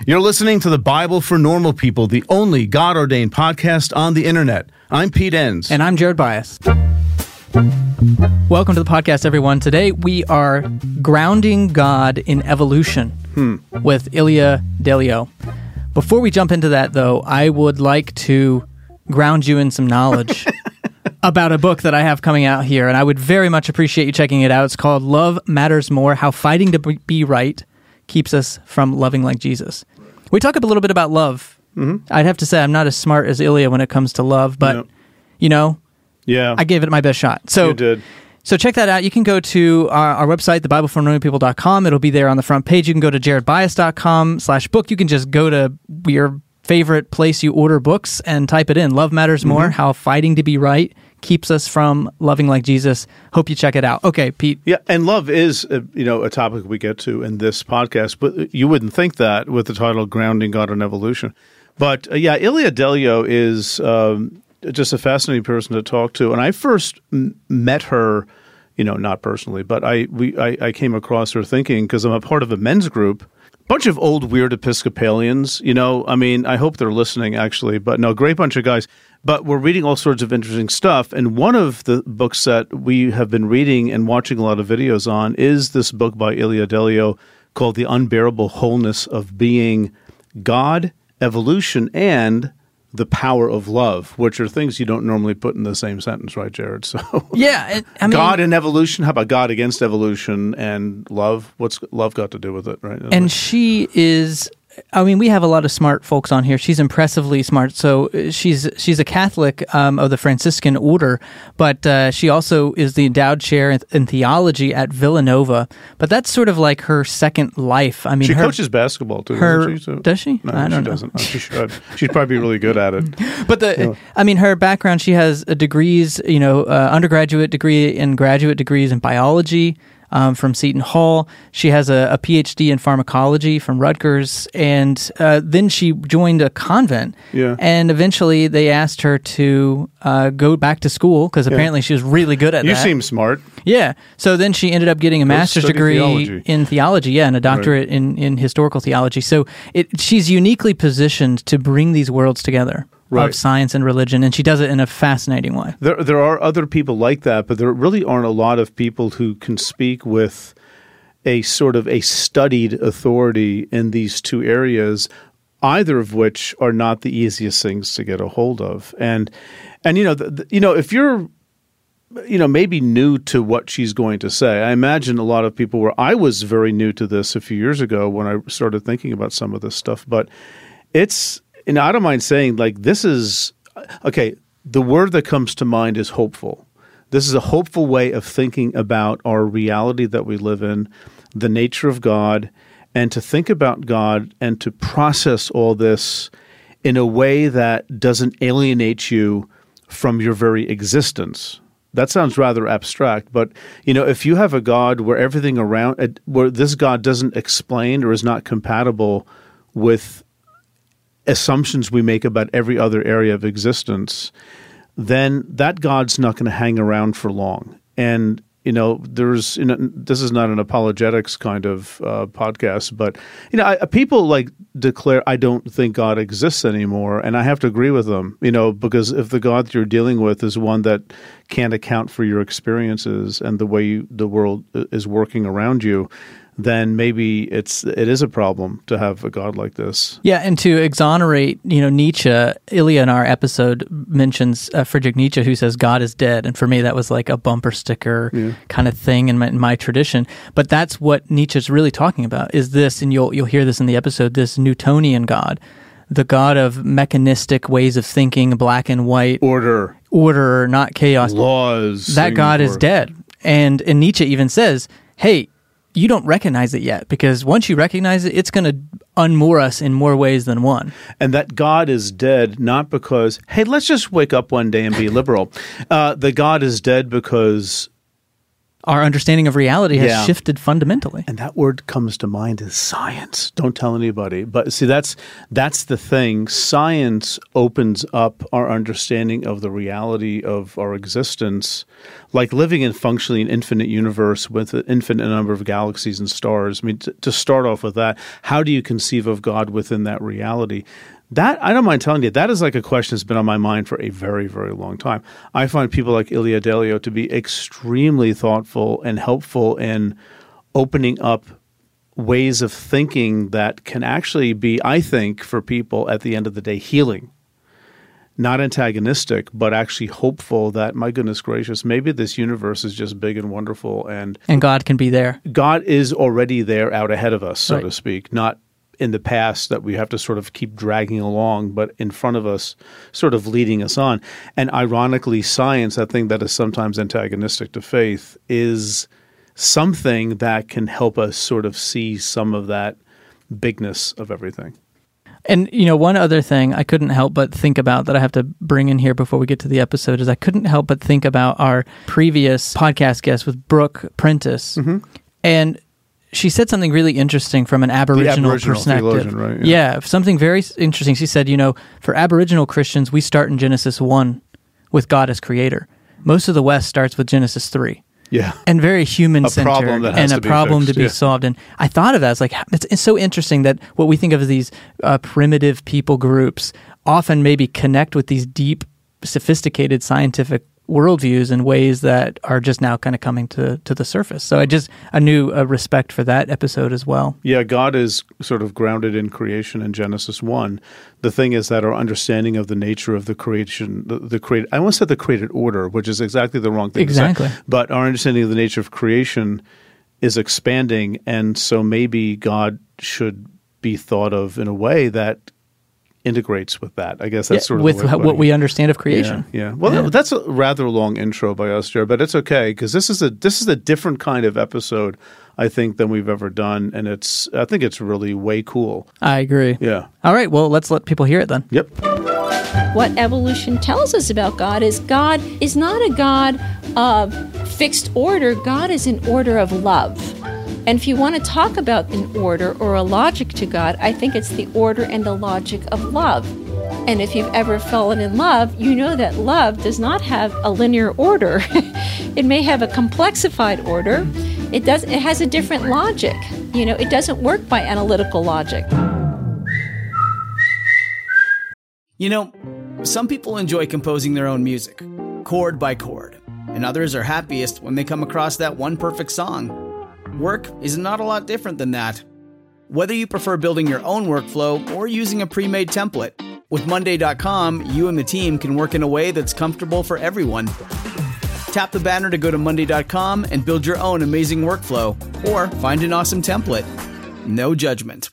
You're listening to the Bible for Normal People, the only God-ordained podcast on the internet. I'm Pete Enns. And I'm Jared Bias. Welcome to the podcast, everyone. Today we are grounding God in evolution with Ilia Delio. Before we jump into that, though, I would like to ground you in some knowledge about a book that I have coming out here, and I would very much appreciate you checking it out. It's called Love Matters More, How Fighting to Be Right Keeps Us from Loving Like Jesus. We talk a little bit about love. Mm-hmm. I'd have to say I'm not as smart as Ilia when it comes to love, but, I gave it my best shot. So, you did. So check that out. You can go to our website, thebiblefornormalpeople.com. It'll be there on the front page. You can go to jaredbias.com/book. You can just go to your favorite place you order books and type it in. Love Matters More, How Fighting to Be Right Keeps Us from Loving Like Jesus. Hope you check it out. Okay, Pete. Yeah, and love is, a topic we get to in this podcast, but you wouldn't think that with the title Grounding God in Evolution. But, Ilia Delio is just a fascinating person to talk to. And I first met her, not personally, but I came across her thinking, because I'm a part of a men's group, bunch of old weird Episcopalians, I hope they're listening actually, but no, great bunch of guys. But we're reading all sorts of interesting stuff. And one of the books that we have been reading and watching a lot of videos on is this book by Ilia Delio called The Unbearable Wholeness of Being: God, Evolution, and the Power of Love, which are things you don't normally put in the same sentence, right, Jared? So, yeah, God and evolution. How about God against evolution and love? What's love got to do with it, right? And she is. We have a lot of smart folks on here. She's impressively smart. So she's a Catholic of the Franciscan order, but she also is the endowed chair in theology at Villanova. But that's sort of like her second life. She coaches basketball too. Does she? No, she doesn't. She should. She'd probably be really good at it. But her background. She has degrees. Undergraduate degree and graduate degrees in biology. From Seton Hall. She has a PhD in pharmacology from Rutgers, and then she joined a convent. Yeah. And eventually they asked her to go back to school, because apparently she was really good at that. You seem smart. Yeah. So then she ended up getting a master's degree in theology, and a doctorate in historical theology. So she's uniquely positioned to bring these worlds together. Right. Of science and religion, and she does it in a fascinating way. There are other people like that, but there really aren't a lot of people who can speak with a sort of a studied authority in these two areas, either of which are not the easiest things to get a hold of. And if you're maybe new to what she's going to say, I imagine a lot of people were. I was very new to this a few years ago when I started thinking about some of this stuff, but it's. And I don't mind saying, this is, the word that comes to mind is hopeful. This is a hopeful way of thinking about our reality that we live in, the nature of God, and to think about God and to process all this in a way that doesn't alienate you from your very existence. That sounds rather abstract, but, if you have a God where everything around, where this God doesn't explain or is not compatible with assumptions we make about every other area of existence, then that God's not going to hang around for long. And, this is not an apologetics kind of podcast, but, people declare, I don't think God exists anymore. And I have to agree with them, because if the God you're dealing with is one that can't account for your experiences and the way the world is working around you, then maybe it is a problem to have a God like this. Yeah, and to exonerate, Nietzsche, Ilia in our episode mentions Friedrich Nietzsche, who says God is dead, and for me that was like a bumper sticker kind of thing in my tradition. But that's what Nietzsche's really talking about, is this, and you'll hear this in the episode, this Newtonian God, the God of mechanistic ways of thinking, black and white. Order, not chaos. Laws. That God is dead. And Nietzsche even says, hey, you don't recognize it yet, because once you recognize it, it's going to unmoor us in more ways than one. And that God is dead not because, hey, let's just wake up one day and be liberal. The God is dead because our understanding of reality has Yeah. shifted fundamentally. And that word comes to mind is science. Don't tell anybody. But see, that's the thing. Science opens up our understanding of the reality of our existence, like living in functionally an infinite universe with an infinite number of galaxies and stars. I mean, to start off with that, how do you conceive of God within that reality? That, I don't mind telling you, that is like a question that's been on my mind for a very, very long time. I find people like Ilia Delio to be extremely thoughtful and helpful in opening up ways of thinking that can actually be, I think, for people at the end of the day, healing. Not antagonistic, but actually hopeful that, my goodness gracious, maybe this universe is just big and wonderful, and God can be there. God is already there out ahead of us, so Right. to speak, not in the past that we have to sort of keep dragging along, but in front of us, sort of leading us on. And ironically, science, I think that is sometimes antagonistic to faith, is something that can help us sort of see some of that bigness of everything. And, one other thing I couldn't help but think about that I have to bring in here before we get to the episode is I couldn't help but think about our previous podcast guest with Brooke Prentice. Mm-hmm. And she said something really interesting from an Aboriginal perspective. Theologian, right? Yeah, something very interesting. She said, for Aboriginal Christians, we start in Genesis 1 with God as creator. Most of the West starts with Genesis 3. Yeah. And very human-centered, problem that has and to a be problem fixed, to be yeah. solved. And I thought of that as like, it's so interesting that what we think of as these primitive people groups often maybe connect with these deep, sophisticated scientific worldviews in ways that are just now kind of coming to the surface. So I knew a respect for that episode as well. Yeah, God is sort of grounded in creation in Genesis 1. The thing is that our understanding of the nature of the creation, the created, I almost said the created order, which is exactly the wrong thing Exactly. to say. But our understanding of the nature of creation is expanding, and so maybe God should be thought of in a way that integrates with that. I guess that's sort of with the way of what putting we it. understand of creation. Yeah. Well, that's a rather long intro by us, Jared, but it's okay because this is a different kind of episode, I think, than we've ever done, and I think it's really way cool. I agree. Yeah. All right, well, let's let people hear it then. Yep. What evolution tells us about God is not a God of fixed order. God is an order of love. And if you want to talk about an order or a logic to God, I think it's the order and the logic of love. And if you've ever fallen in love, you know that love does not have a linear order. It may have a complexified order. It has a different logic. It doesn't work by analytical logic. Some people enjoy composing their own music, chord by chord, and others are happiest when they come across that one perfect song. Work is not a lot different than that. Whether you prefer building your own workflow or using a pre-made template, with Monday.com, you and the team can work in a way that's comfortable for everyone. Tap the banner to go to Monday.com and build your own amazing workflow, or find an awesome template. No judgment.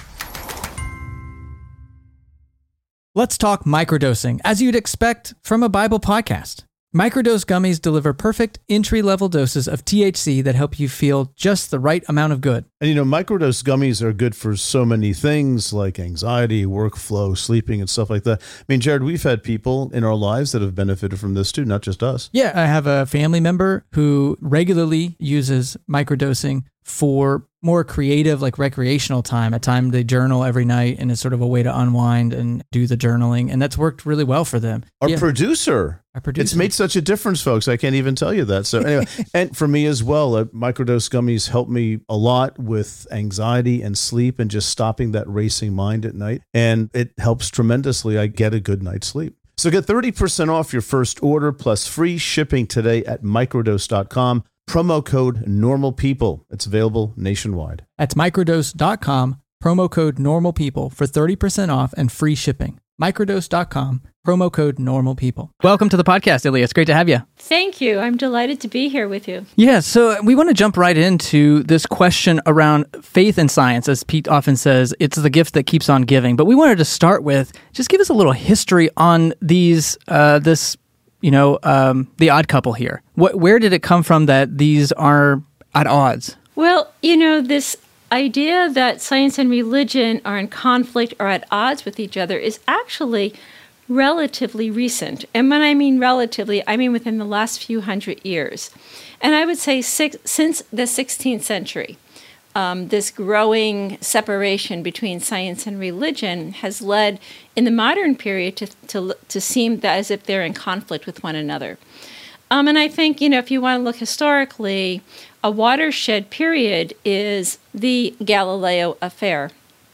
Let's talk microdosing, as you'd expect from a Bible podcast. Microdose gummies deliver perfect entry-level doses of THC that help you feel just the right amount of good. And microdose gummies are good for so many things like anxiety, workflow, sleeping, and stuff like that. I mean, Jared, we've had people in our lives that have benefited from this too, not just us. Yeah, I have a family member who regularly uses microdosing for more creative, like recreational time, a time they journal every night, and it's sort of a way to unwind and do the journaling. And that's worked really well for them. Our producer. It's made such a difference, folks. I can't even tell you that. So anyway, and for me as well, microdose gummies help me a lot with anxiety and sleep and just stopping that racing mind at night. And it helps tremendously. I get a good night's sleep. So get 30% off your first order plus free shipping today at microdose.com. Promo code NORMALPEOPLE. It's available nationwide. That's microdose.com, promo code NORMALPEOPLE for 30% off and free shipping. Microdose.com, promo code NORMALPEOPLE. Welcome to the podcast, Ilia. It's great to have you. Thank you. I'm delighted to be here with you. Yeah, so we want to jump right into this question around faith and science. As Pete often says, it's the gift that keeps on giving. But we wanted to start with, just give us a little history on these, the odd couple here. Where did it come from that these are at odds? Well, this idea that science and religion are in conflict or at odds with each other is actually relatively recent. And when I mean relatively, I mean within the last few hundred years. And I would say since the 16th century, this growing separation between science and religion has led in the modern period to seem that as if they're in conflict with one another. And I think, if you want to look historically, a watershed period is the Galileo affair.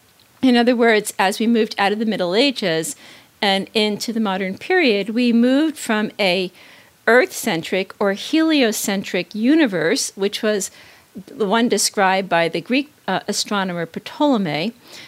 In other words, as we moved out of the Middle Ages and into the modern period, we moved from a Earth-centric or heliocentric universe, which was the one described by the Greek astronomer Ptolemy,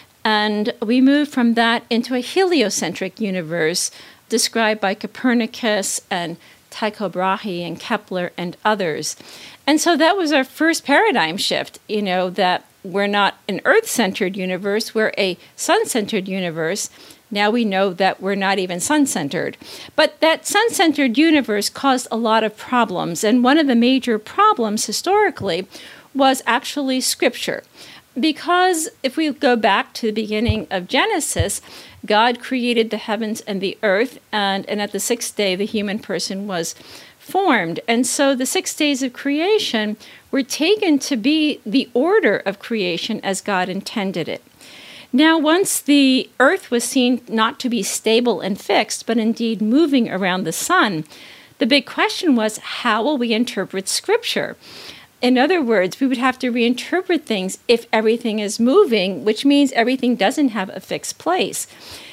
and we moved from that into a heliocentric universe described by Copernicus and Tycho Brahe and Kepler and others. And so that was our first paradigm shift, that we're not an Earth-centered universe, we're a sun-centered universe. Now we know that we're not even sun-centered. But that sun-centered universe caused a lot of problems, and one of the major problems historically was actually Scripture. Because if we go back to the beginning of Genesis, God created the heavens and the earth, and at the sixth day the human person was formed. And so the 6 days of creation were taken to be the order of creation as God intended it. Now, once the earth was seen not to be stable and fixed, but indeed moving around the sun, the big question was, how will we interpret Scripture? In other words, we would have to reinterpret things if everything is moving, which means everything doesn't have a fixed place.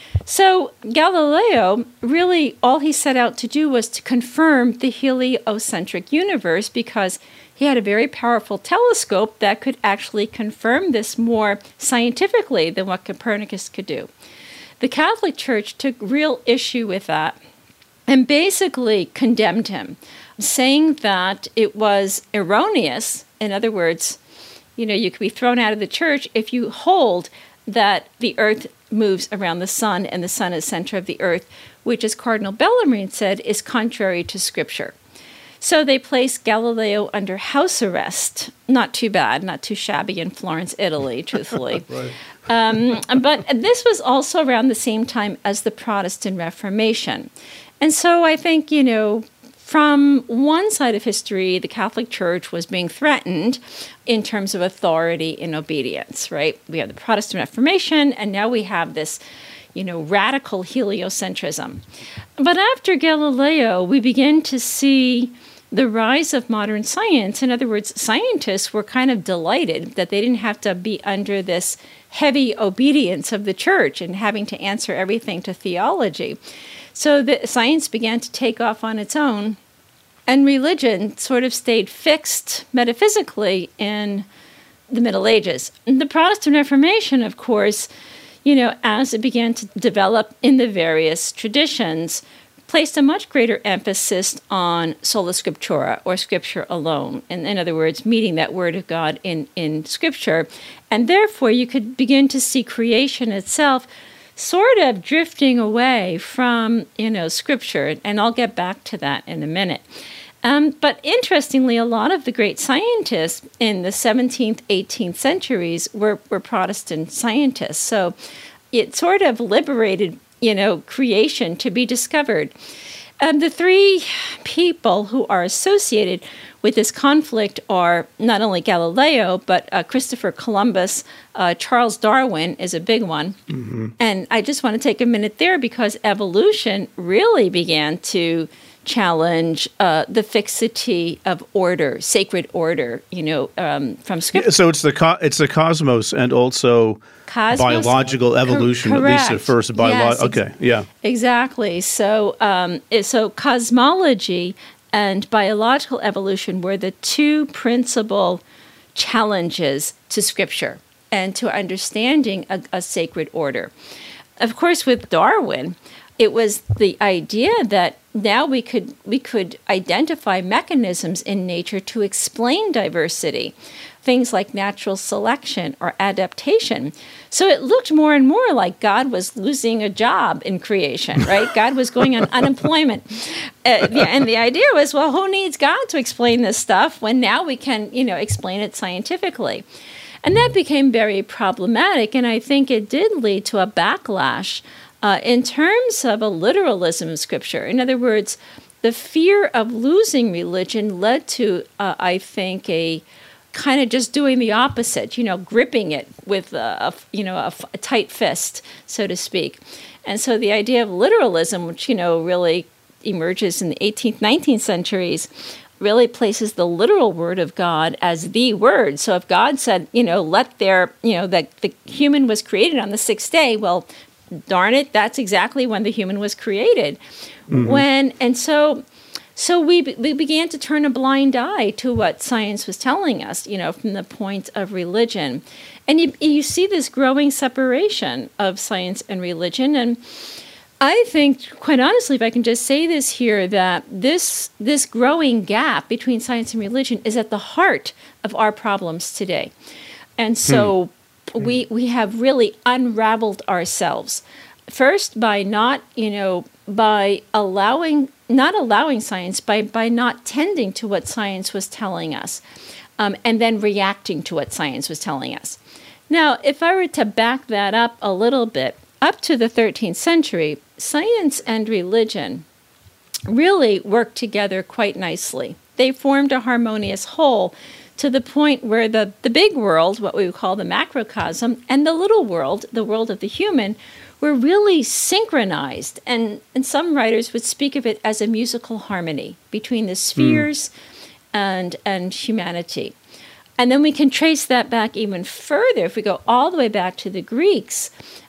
So Galileo, really all he set out to do was to confirm the heliocentric universe, because he had a very powerful telescope that could actually confirm this more scientifically than what Copernicus could do. The Catholic Church took real issue with that and basically condemned him, saying that it was erroneous. In other words, you could be thrown out of the church if you hold that the earth moves around the sun and the sun is center of the earth, which, as Cardinal Bellarmine said, is contrary to Scripture. So they placed Galileo under house arrest. Not too bad, not too shabby in Florence, Italy, truthfully. Right. But this was also around the same time as the Protestant Reformation. And so I think, from one side of history, the Catholic Church was being threatened in terms of authority and obedience, right? We have the Protestant Reformation, and now we have this, radical heliocentrism. But after Galileo, we begin to see the rise of modern science. In other words, scientists were kind of delighted that they didn't have to be under this heavy obedience of the church and having to answer everything to theology. So the science began to take off on its own, and religion sort of stayed fixed metaphysically in the Middle Ages. The Protestant Reformation, of course, as it began to develop in the various traditions, placed a much greater emphasis on sola scriptura, or Scripture alone. In other words, meeting that Word of God in Scripture. And therefore, you could begin to see creation itself sort of drifting away from, Scripture. And I'll get back to that in a minute. But interestingly, a lot of the great scientists in the 17th, 18th centuries were Protestant scientists. So it sort of liberated, creation to be discovered. The three people who are associated with this conflict are not only Galileo, but Christopher Columbus. Charles Darwin is a big one. Mm-hmm. And I just want to take a minute there, because evolution really began to challenge the fixity of order, sacred order, from Scripture. So it's the cosmos and also biological evolution, correct. At least at first. Yes, okay, yeah. Exactly. So, so cosmology and biological evolution were the two principal challenges to Scripture and to understanding a sacred order. Of course, with Darwin, it was the idea that now we could identify mechanisms in nature to explain diversity, things like natural selection or adaptation. So it looked more and more like God was losing a job in creation, right? God was going on unemployment. And the idea was, well, who needs God to explain this stuff when now we can, explain it scientifically? And that became very problematic, and I think it did lead to a backlash in terms of a literalism of Scripture. In other words, the fear of losing religion led to, I think, a kind of just doing the opposite, gripping it with a tight fist, so to speak. And so the idea of literalism, which, really emerges in the 18th, 19th centuries, really places the literal word of God as the word. So if God said, that the human was created on the sixth day, well, darn it, that's exactly when the human was created. So we began to turn a blind eye to what science was telling us, from the point of religion. And you see this growing separation of science and religion. And I think, quite honestly, if I can just say this here, that this growing gap between science and religion is at the heart of our problems today. And so we have really unraveled ourselves. First, by not allowing science, by not tending to what science was telling us, and then reacting to what science was telling us. Now, if I were to back that up a little bit, up to the 13th century, science and religion really worked together quite nicely. They formed a harmonious whole to the point where the big world, what we would call the macrocosm, and the little world, the world of the human, were really synchronized. And some writers would speak of it as a musical harmony between the spheres and humanity. And then we can trace that back even further. If we go all the way back to the Greeks,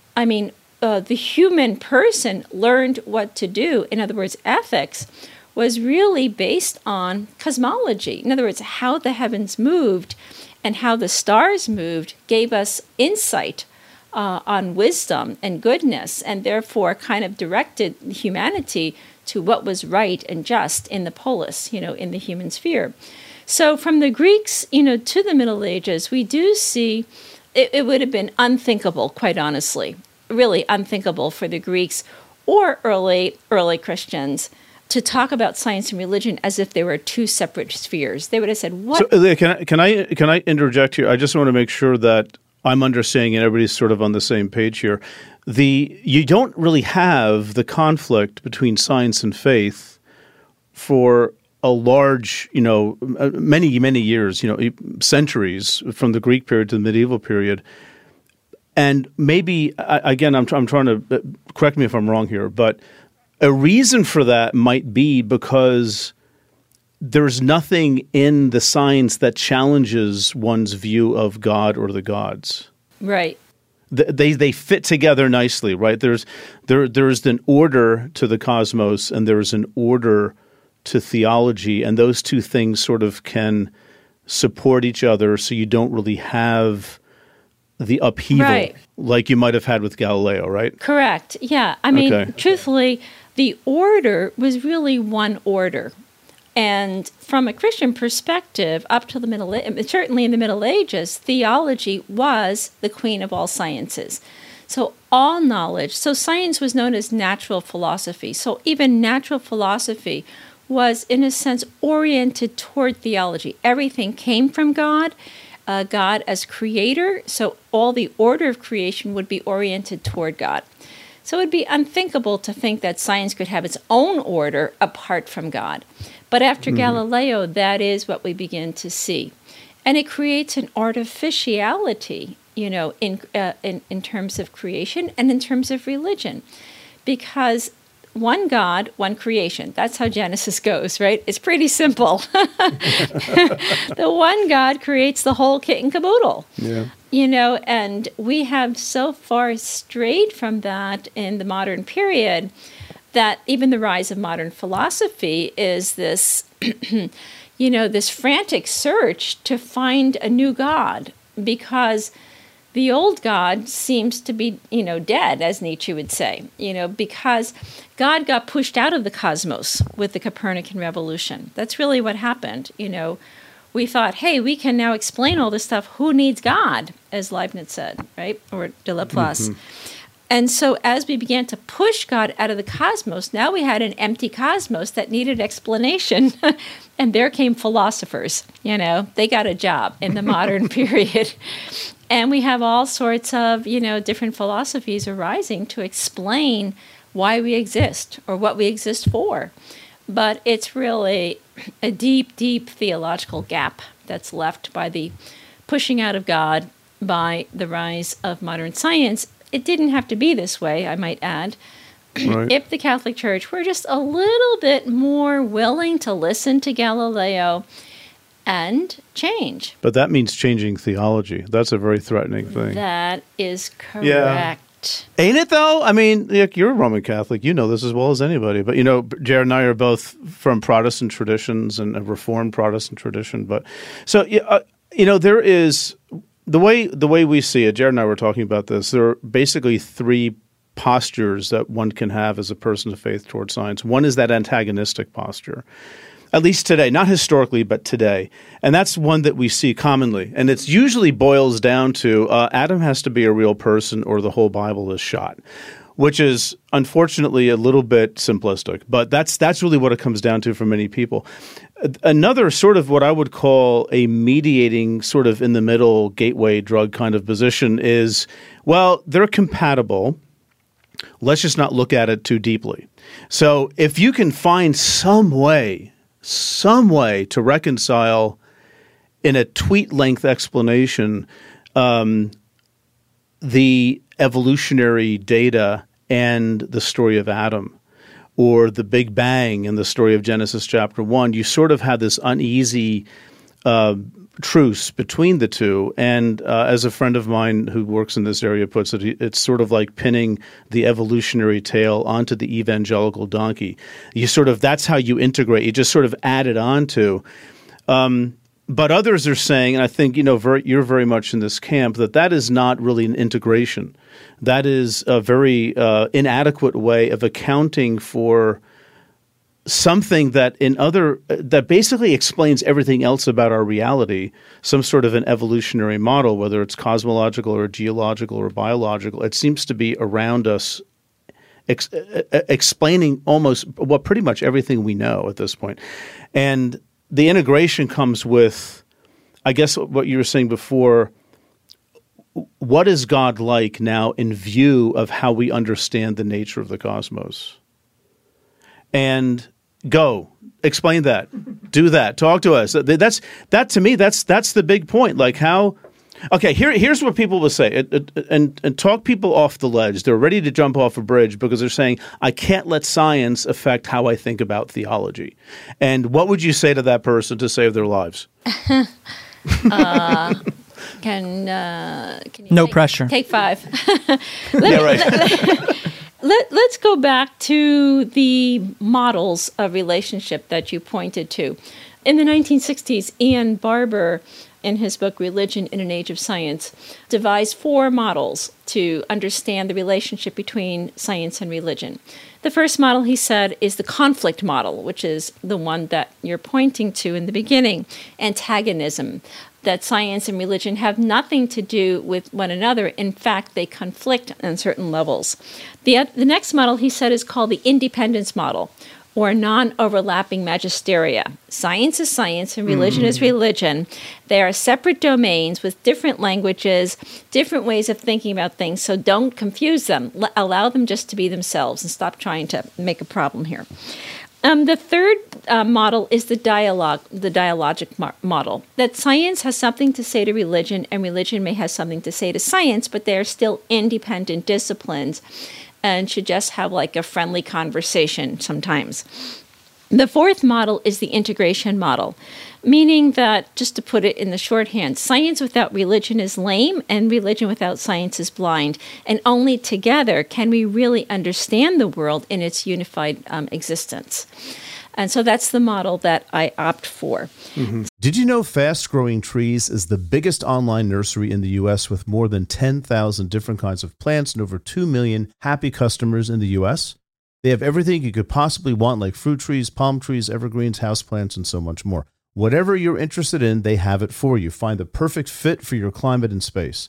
the human person learned what to do. In other words, ethics was really based on cosmology. In other words, how the heavens moved and how the stars moved gave us insight on wisdom and goodness, and therefore kind of directed humanity to what was right and just in the polis, in the human sphere. So from the Greeks, to the Middle Ages, we do see it would have been unthinkable, quite honestly, really unthinkable for the Greeks or early Christians to talk about science and religion as if they were two separate spheres. They would have said, "What?" So, can I interject here? I just want to make sure that I'm understanding and everybody's sort of on the same page here. You don't really have the conflict between science and faith for a large, many years, centuries from the Greek period to the medieval period. And maybe, again, I'm trying to, correct me if I'm wrong here, but a reason for that might be because there's nothing in the science that challenges one's view of God or the gods. Right. They fit together nicely, right? There's an order to the cosmos and there's an order to theology, and those two things sort of can support each other so you don't really have the upheaval like you might have had with Galileo, right? Correct. Yeah. Truthfully, the order was really one order. And from a Christian perspective, up to certainly in the Middle Ages, theology was the queen of all sciences. So all knowledge, so science was known as natural philosophy. So even natural philosophy was, in a sense, oriented toward theology. Everything came from God, God as creator, so all the order of creation would be oriented toward God. So it would be unthinkable to think that science could have its own order apart from God. But after Galileo, that is what we begin to see. And it creates an artificiality, in terms of creation and in terms of religion. Because one God, one creation. That's how Genesis goes, right? It's pretty simple. The one God creates the whole kit and caboodle. Yeah. And we have so far strayed from that in the modern period that even the rise of modern philosophy is this, this frantic search to find a new God, because the old God seems to be, dead, as Nietzsche would say, because God got pushed out of the cosmos with the Copernican revolution. That's really what happened. We thought, hey, we can now explain all this stuff. Who needs God, as Leibniz said, right? Or de Laplace. And so as we began to push God out of the cosmos, now we had an empty cosmos that needed explanation. And there came philosophers. They got a job in the modern period. And we have all sorts of, different philosophies arising to explain why we exist or what we exist for. But it's really a deep, deep theological gap that's left by the pushing out of God by the rise of modern science. It didn't have to be this way, I might add. Right. If the Catholic Church were just a little bit more willing to listen to Galileo and change. But that means changing theology. That's a very threatening thing. That is correct. Yeah. Ain't it, though? I mean, you're a Roman Catholic. You know this as well as anybody. But, Jared and I are both from Protestant traditions and a Reformed Protestant tradition. But so, there is the way we see it. Jared and I were talking about this. There are basically three postures that one can have as a person of faith towards science. One is that antagonistic posture, at least today, not historically, but today. And that's one that we see commonly. And it usually boils down to Adam has to be a real person or the whole Bible is shot, which is unfortunately a little bit simplistic. But that's really what it comes down to for many people. Another sort of what I would call a mediating sort of in the middle gateway drug kind of position is, well, they're compatible. Let's just not look at it too deeply. So if you can find some way to reconcile in a tweet-length explanation the evolutionary data and the story of Adam, or the Big Bang and the story of Genesis chapter 1, you sort of have this uneasy truce between the two. And as a friend of mine who works in this area puts it, it's sort of like pinning the evolutionary tale onto the evangelical donkey. That's how you integrate. You just sort of add it onto. But others are saying, and I think you're very much in this camp, that is not really an integration. That is a very inadequate way of accounting for something that that basically explains everything else about our reality, some sort of an evolutionary model, whether it's cosmological or geological or biological. It seems to be around us, explaining pretty much everything we know at this point. And the integration comes with, I guess, what you were saying before. What is God like now in view of how we understand the nature of the cosmos? And go explain that, do that, talk to us. That to me, that's the big point. Like how? Okay, here's what people will say, and talk people off the ledge. They're ready to jump off a bridge because they're saying, I can't let science affect how I think about theology. And what would you say to that person to save their lives? Can you no pressure. Take 5. Let's go back to the models of relationship that you pointed to. In the 1960s, Ian Barber, in his book Religion in an Age of Science, devised 4 models to understand the relationship between science and religion. The first model, he said, is the conflict model, which is the one that you're pointing to in the beginning, antagonism, that science and religion have nothing to do with one another. In fact, they conflict on certain levels. The next model, he said, is called the independence model, or non-overlapping magisteria. Science is science and religion is religion. They are separate domains with different languages, different ways of thinking about things, so don't confuse them. Allow them just to be themselves and stop trying to make a problem here. The third model is the dialogic model, that science has something to say to religion and religion may have something to say to science, but they are still independent disciplines and should just have like a friendly conversation sometimes. The fourth model is the integration model, meaning that, just to put it in the shorthand, science without religion is lame and religion without science is blind. And only together can we really understand the world in its unified existence. And so that's the model that I opt for. Mm-hmm. Did you know Fast Growing Trees is the biggest online nursery in the U.S. with more than 10,000 different kinds of plants and over 2 million happy customers in the U.S.? They have everything you could possibly want, like fruit trees, palm trees, evergreens, houseplants, and so much more. Whatever you're interested in, they have it for you. Find the perfect fit for your climate and space.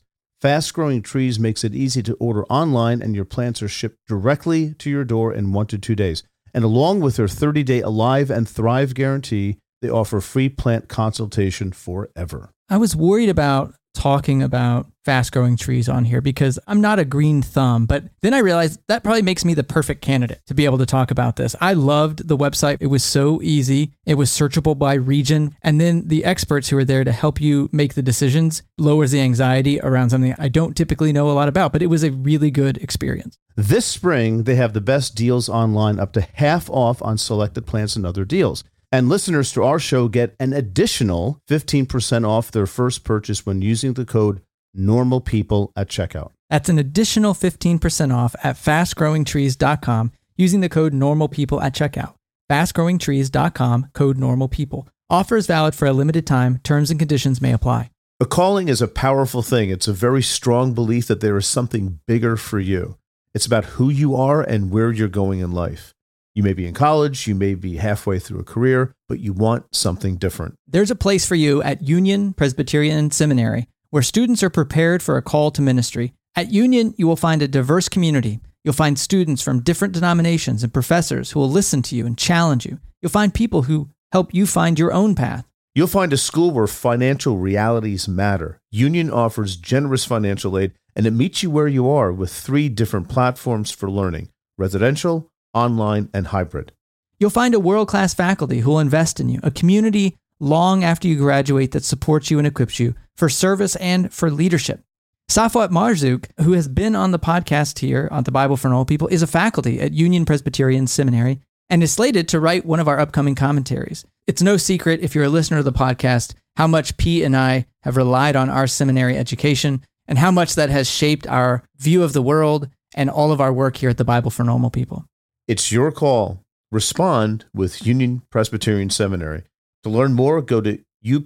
Fast Growing Trees makes it easy to order online, and your plants are shipped directly to your door in 1 to 2 days. And along with their 30-day Alive and Thrive guarantee, they offer free plant consultation forever. I was worried about talking about Fast Growing Trees on here because I'm not a green thumb, but then I realized that probably makes me the perfect candidate to be able to talk about this. I loved the website. It was so easy. It was searchable by region. And then the experts who are there to help you make the decisions lowers the anxiety around something I don't typically know a lot about, but it was a really good experience. This spring, they have the best deals online, up to half off on selected plants and other deals. And listeners to our show get an additional 15% off their first purchase when using the code NORMALPEOPLE at checkout. That's an additional 15% off at fastgrowingtrees.com using the code NORMALPEOPLE at checkout. Fastgrowingtrees.com, code NORMALPEOPLE. Offer is valid for a limited time. Terms and conditions may apply. A calling is a powerful thing. It's a very strong belief that there is something bigger for you. It's about who you are and where you're going in life. You may be in college, you may be halfway through a career, but you want something different. There's a place for you at Union Presbyterian Seminary, where students are prepared for a call to ministry. At Union, you will find a diverse community. You'll find students from different denominations and professors who will listen to you and challenge you. You'll find people who help you find your own path. You'll find a school where financial realities matter. Union offers generous financial aid, and it meets you where you are with 3 different platforms for learning: residential, online, and hybrid. You'll find a world-class faculty who will invest in you, a community long after you graduate that supports you and equips you for service and for leadership. Safwat Marzouk, who has been on the podcast here on the Bible for Normal People, is a faculty at Union Presbyterian Seminary and is slated to write one of our upcoming commentaries. It's no secret, if you're a listener of the podcast, how much Pete and I have relied on our seminary education and how much that has shaped our view of the world and all of our work here at the Bible for Normal People. It's your call. Respond with Union Presbyterian Seminary. To learn more, go to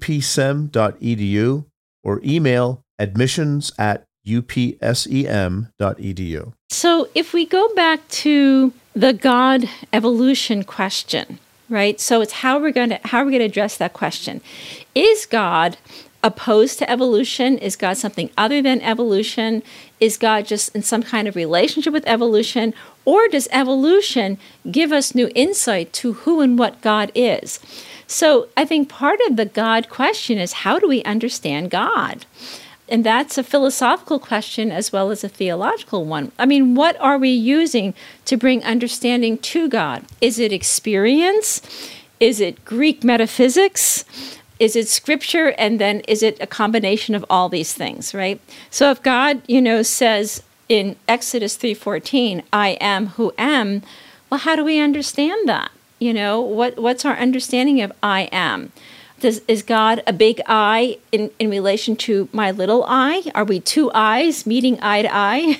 upsem.edu or email admissions@upsem.edu. So if we go back to the God evolution question, right? So it's how we're going to address that question. Is God opposed to evolution? Is God something other than evolution? Is God just in some kind of relationship with evolution? Or does evolution give us new insight to who and what God is? So I think part of the God question is, how do we understand God? And that's a philosophical question as well as a theological one. I mean, what are we using to bring understanding to God? Is it experience? Is it Greek metaphysics? Is it scripture? And then is it a combination of all these things, right? So if God, says in Exodus 3:14, I am who am, well, how do we understand that? What's our understanding of I am? Is God a big I in relation to my little I? Are we 2 eyes meeting eye to eye?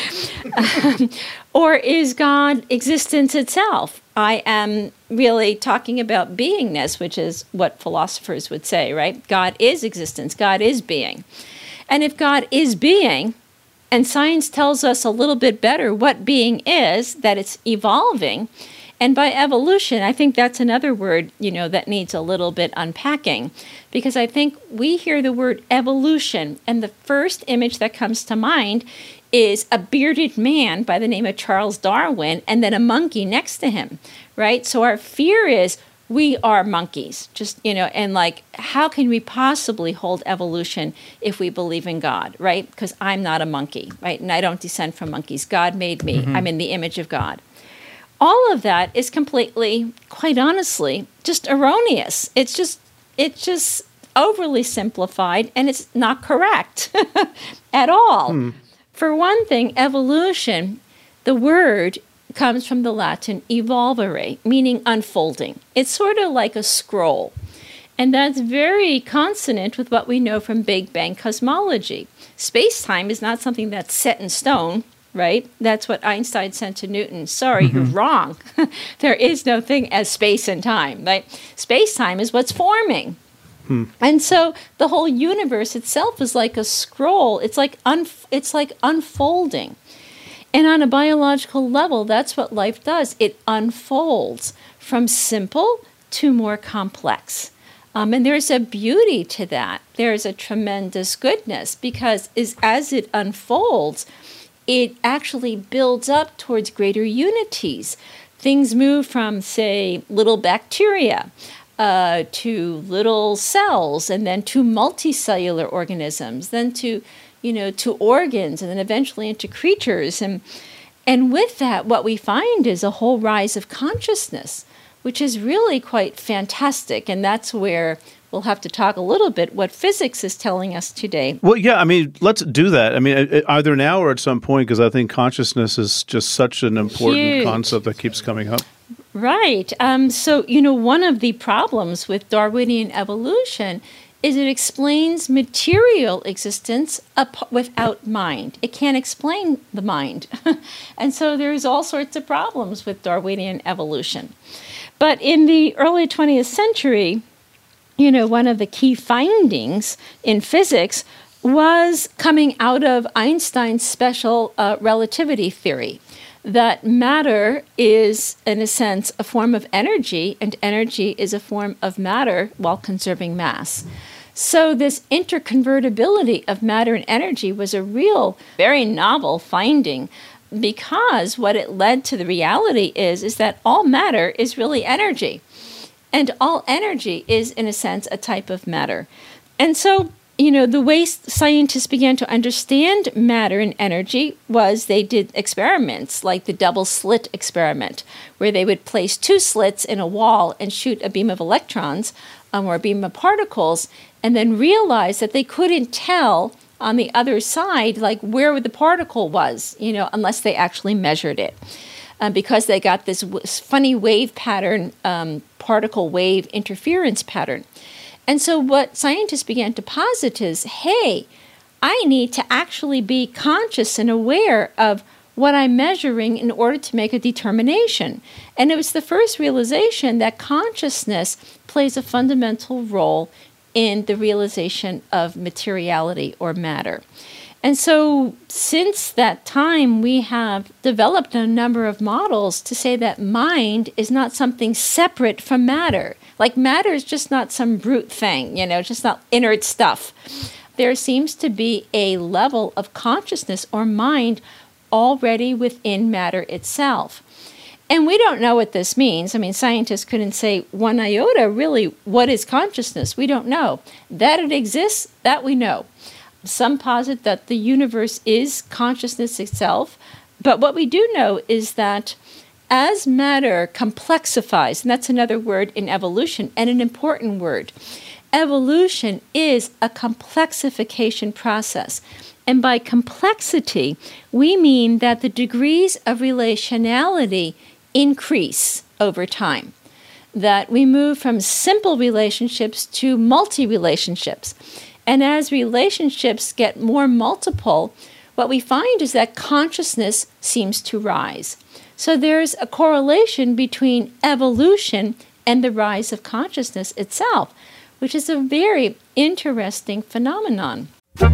Or is God existence itself? I am really talking about beingness, which is what philosophers would say, right? God is existence. God is being. And if God is being, and science tells us a little bit better what being is, that it's evolving, and by evolution, I think that's another word, that needs a little bit unpacking, because I think we hear the word evolution, and the first image that comes to mind is a bearded man by the name of Charles Darwin, and then a monkey next to him, right? So our fear is we are monkeys, and how can we possibly hold evolution if we believe in God, right? Because I'm not a monkey, right? And I don't descend from monkeys. God made me. Mm-hmm. I'm in the image of God. All of that is completely, quite honestly, just erroneous. It's just overly simplified, and it's not correct at all. For one thing, evolution, the word comes from the Latin evolvere, meaning unfolding. It's sort of like a scroll. And that's very consonant with what we know from Big Bang cosmology. Space-time is not something that's set in stone, right? That's what Einstein said to Newton. Sorry, you're wrong. There is no thing as space and time, right? Space-time is what's forming. And so the whole universe itself is like a scroll. It's like unfolding. And on a biological level, that's what life does. It unfolds from simple to more complex. And there's a beauty to that. There's a tremendous goodness because as it unfolds, it actually builds up towards greater unities. Things move from, say, little bacteria to little cells, and then to multicellular organisms, then to organs, and then eventually into creatures. And with that, what we find is a whole rise of consciousness, which is really quite fantastic. And that's where we'll have to talk a little bit what physics is telling us today. Well, yeah, I mean, let's do that. I mean, either now or at some point, because I think consciousness is just such an important concept that keeps coming up. Right. So, one of the problems with Darwinian evolution is it explains material existence without mind. It can't explain the mind. And so there's all sorts of problems with Darwinian evolution. But in the early 20th century, one of the key findings in physics was coming out of Einstein's special relativity theory, that matter is, in a sense, a form of energy, and energy is a form of matter while conserving mass. So this interconvertibility of matter and energy was a real, very novel finding, because what it led to the reality is that all matter is really energy. And all energy is, in a sense, a type of matter. And so, the way scientists began to understand matter and energy was they did experiments like the double slit experiment, where they would place two slits in a wall and shoot a beam of electrons or a beam of particles, and then realize that they couldn't tell on the other side like where the particle was, unless they actually measured it. Because they got this funny wave pattern, particle wave interference pattern. And so what scientists began to posit is, hey, I need to actually be conscious and aware of what I'm measuring in order to make a determination. And it was the first realization that consciousness plays a fundamental role in the realization of materiality or matter. And so since that time, we have developed a number of models to say that mind is not something separate from matter. Like matter is just not some brute thing, just not inert stuff. There seems to be a level of consciousness or mind already within matter itself. And we don't know what this means. I mean, scientists couldn't say one iota really what is consciousness. We don't know. That it exists, that we know. Some posit that the universe is consciousness itself, but what we do know is that as matter complexifies, and that's another word in evolution, and an important word, evolution is a complexification process. And by complexity, we mean that the degrees of relationality increase over time, that we move from simple relationships to multi-relationships. And as relationships get more multiple, what we find is that consciousness seems to rise. So there's a correlation between evolution and the rise of consciousness itself, which is a very interesting phenomenon.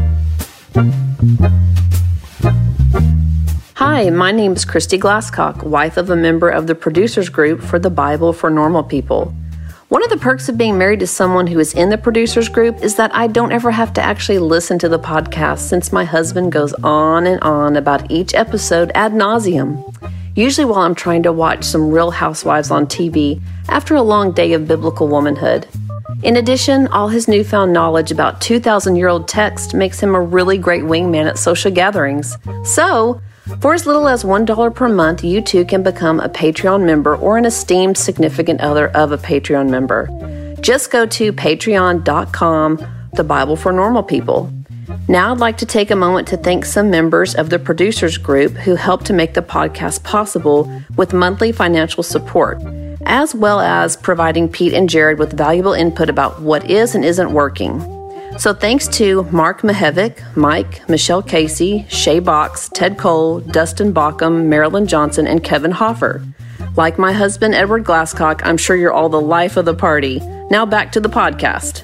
Hi, my name is Christy Glasscock, wife of a member of the producers group for the Bible for Normal People. One of the perks of being married to someone who is in the producers group is that I don't ever have to actually listen to the podcast, since my husband goes on and on about each episode ad nauseum, usually while I'm trying to watch some Real Housewives on TV after a long day of biblical womanhood. In addition, all his newfound knowledge about 2,000-year-old text makes him a really great wingman at social gatherings. So, for as little as $1 per month, you too can become a Patreon member or an esteemed significant other of a Patreon member. Just go to patreon.com, the Bible for Normal People. Now I'd like to take a moment to thank some members of the producers group who helped to make the podcast possible with monthly financial support, as well as providing Pete and Jared with valuable input about what is and isn't working. So thanks to Mark Mahevic, Mike, Michelle Casey, Shay Box, Ted Cole, Dustin Bauckham, Marilyn Johnson, and Kevin Hoffer. Like my husband, Edward Glasscock, I'm sure you're all the life of the party. Now back to the podcast.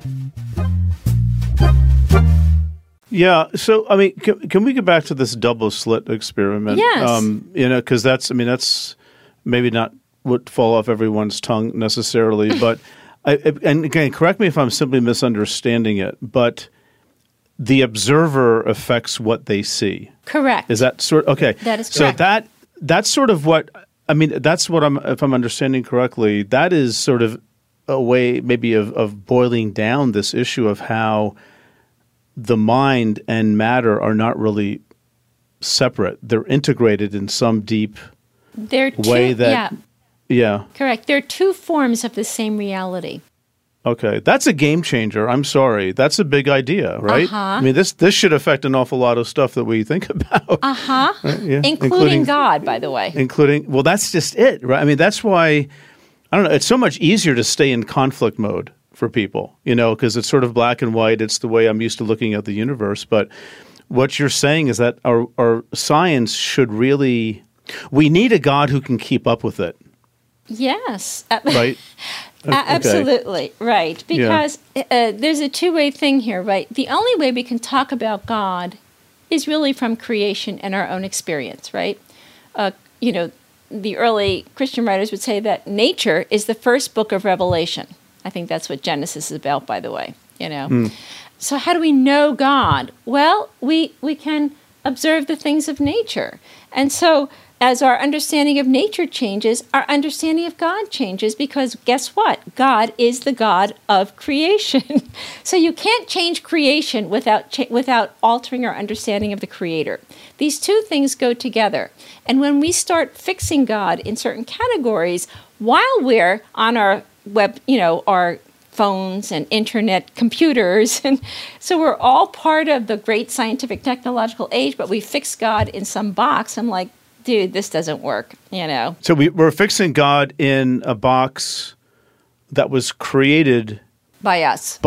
Yeah. So, I mean, can we get back to this double slit experiment? Yes. Because that's maybe not would fall off everyone's tongue necessarily, but and again, correct me if I'm simply misunderstanding it, but the observer affects what they see. Correct. Is that okay? That is correct. So that's sort of what that's what if I'm understanding correctly, that is sort of a way maybe of boiling down this issue of how the mind and matter are not really separate. They're integrated in some deep way that yeah. Correct. There are two forms of the same reality. Okay, that's a game changer. I'm sorry. That's a big idea, right? I mean, this should affect an awful lot of stuff that we think about. Right? Yeah. Including God, by the way. Well, that's just it, right? I mean, that's why, I don't know, it's so much easier to stay in conflict mode for people, because it's sort of black and white. It's the way I'm used to looking at the universe. But what you're saying is that our science should really, we need a God who can keep up with it. Yes. Right? Absolutely, right. Because there's a two-way thing here, right? The only way we can talk about God is really from creation and our own experience, right? The early Christian writers would say that nature is the first book of Revelation. I think that's what Genesis is about, by the way, So how do we know God? Well, we can observe the things of nature. And so as our understanding of nature changes, our understanding of God changes, because guess what? God is the God of creation. So you can't change creation without altering our understanding of the Creator. These two things go together. And when we start fixing God in certain categories while we're on our web, our phones and internet computers, and so we're all part of the great scientific technological age, but we fix God in some box. I'm like, dude, this doesn't work, So we're fixing God in a box that was created by us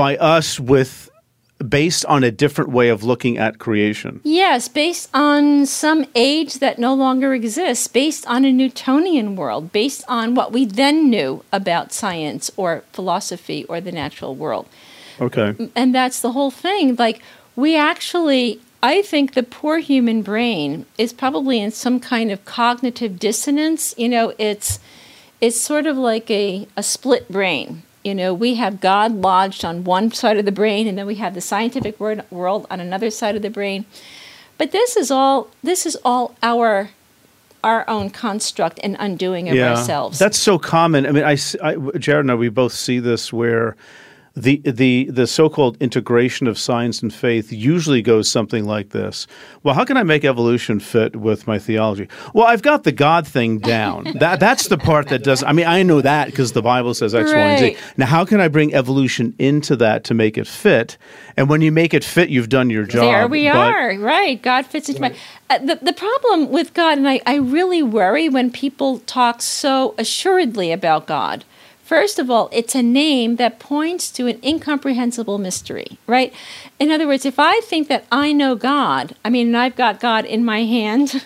based on a different way of looking at creation. Yes, based on some age that no longer exists, based on a Newtonian world, based on what we then knew about science or philosophy or the natural world. Okay. And that's the whole thing. Like, we actually, I think the poor human brain is probably in some kind of cognitive dissonance. It's sort of like a split brain. We have God lodged on one side of the brain, and then we have the scientific world on another side of the brain. But this is all our own construct and undoing of ourselves. That's so common. I mean, Jared and I, we both see this where the so-called integration of science and faith usually goes something like this. Well, how can I make evolution fit with my theology? Well, I've got the God thing down. That's the part that does. I mean, I know that because the Bible says X, Y, and Z. Now, how can I bring evolution into that to make it fit? And when you make it fit, you've done your job. There we are. Right. God fits into my... The problem with God, and I really worry when people talk so assuredly about God. First of all, it's a name that points to an incomprehensible mystery, right? In other words, if I think that I know God, and I've got God in my hand,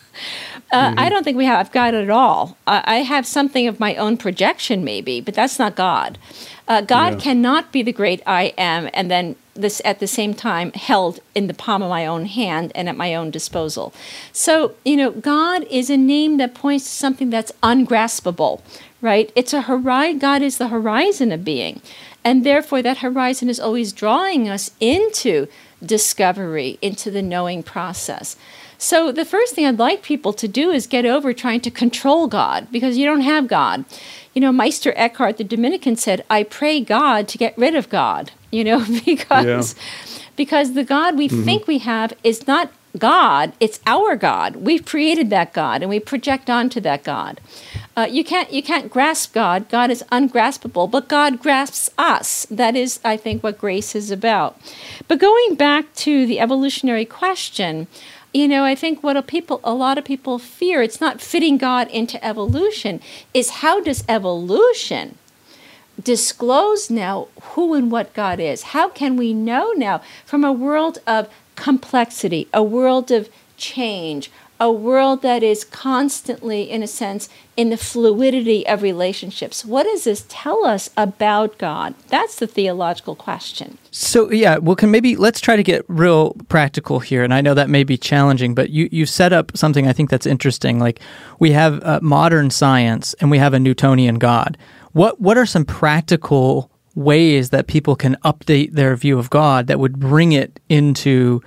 I don't think I've got it at all. I have something of my own projection maybe, but that's not God. God cannot be the great I am and then this at the same time held in the palm of my own hand and at my own disposal. So, God is a name that points to something that's ungraspable, right? It's God is the horizon of being. And therefore, that horizon is always drawing us into discovery, into the knowing process. So the first thing I'd like people to do is get over trying to control God, because you don't have God. Meister Eckhart, the Dominican, said, I pray God to get rid of God, because the God we think we have is not God, it's our God. We've created that God, and we project onto that God. You can't grasp God. God is ungraspable, but God grasps us. That is, I think, what grace is about. But going back to the evolutionary question, I think what a lot of people fear, it's not fitting God into evolution, is how does evolution disclose now who and what God is? How can we know now from a world of complexity, a world of change, a world that is constantly, in a sense, in the fluidity of relationships? What does this tell us about God? That's the theological question. So, let's try to get real practical here. And I know that may be challenging, but you set up something I think that's interesting. Like, we have modern science and we have a Newtonian God. what are some practical ways that people can update their view of God that would bring it into,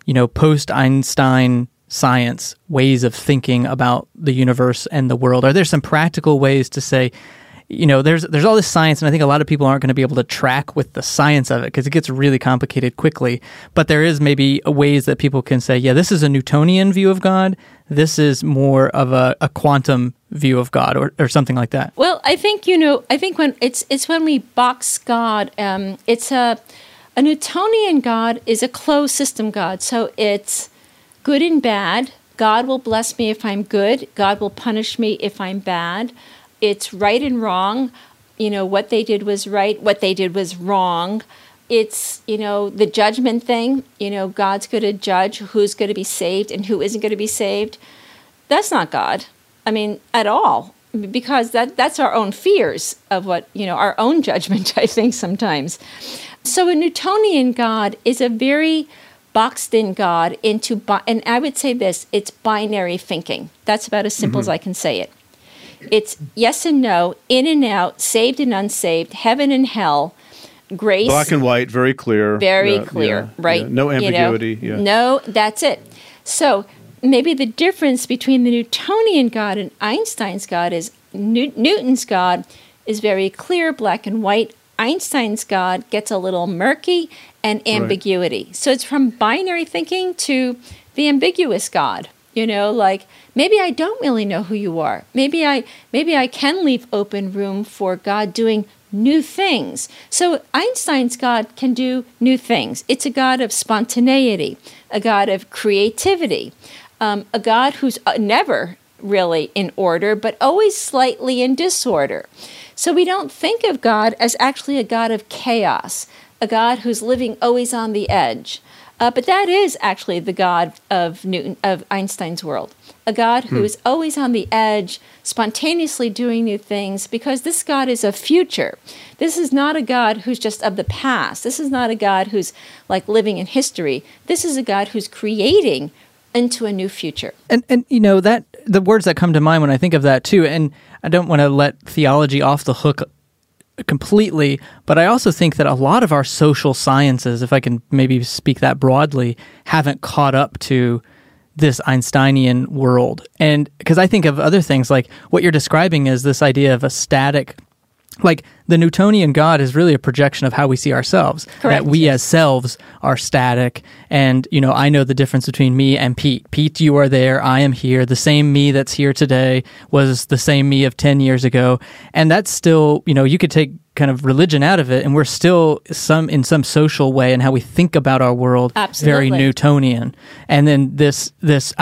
post-Einstein science ways of thinking about the universe and the world? Are there some practical ways to say, there's all this science, and I think a lot of people aren't going to be able to track with the science of it because it gets really complicated quickly. But there is maybe ways that people can say, yeah, this is a Newtonian view of God. This is more of a quantum view of God, or something like that. Well, I think when it's when we box God, it's a Newtonian God is a closed system God. So it's good and bad. God will bless me if I'm good. God will punish me if I'm bad. It's right and wrong. What they did was right. What they did was wrong. It's, the judgment thing. God's going to judge who's going to be saved and who isn't going to be saved. That's not God. I mean, at all. Because that's our own fears of what, our own judgment, I think, sometimes. So a Newtonian God is a very boxed in God and I would say this, it's binary thinking. That's about as simple as I can say it. It's yes and no, in and out, saved and unsaved, heaven and hell, grace. Black and white, very clear. Very clear, right? Yeah. No ambiguity. No, that's it. So maybe the difference between the Newtonian God and Einstein's God is Newton's God is very clear, black and white. Einstein's God gets a little murky and ambiguity. Right. So it's from binary thinking to the ambiguous God. Like maybe I don't really know who you are. Maybe I can leave open room for God doing new things. So Einstein's God can do new things. It's a God of spontaneity, a God of creativity, a God who's never really in order, but always slightly in disorder. So we don't think of God as actually a God of chaos, a God who's living always on the edge. But that is actually the God of Einstein's world, a God who is always on the edge, spontaneously doing new things, because this God is a future. This is not a God who's just of the past. This is not a God who's like living in history. This is a God who's creating into a new future. And that the words that come to mind when I think of that too, and I don't want to let theology off the hook completely, but I also think that a lot of our social sciences, if I can maybe speak that broadly, haven't caught up to this Einsteinian world. And because I think of other things like what you're describing is this idea of a static, like the Newtonian God is really a projection of how we see ourselves. Correct. That we as selves are static. And, I know the difference between me and Pete. Pete, you are there. I am here. The same me that's here today was the same me of 10 years ago. And that's still, you could take kind of religion out of it, and we're still in some social way in how we think about our world. Absolutely. Very Newtonian. And then this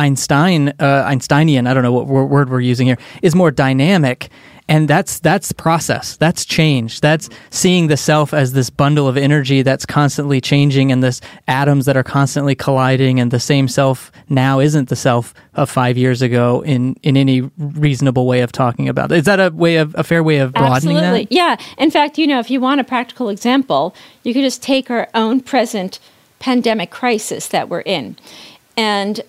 Einsteinian, I don't know what word we're using here, is more dynamic. And that's process. That's change. That's seeing the self as this bundle of energy that's constantly changing, and this atoms that are constantly colliding, and the same self now isn't the self of 5 years ago in any reasonable way of talking about it. Is that a fair way of broadening Absolutely. that? Yeah. In fact, if you want a practical example, you could just take our own present pandemic crisis that we're in. And,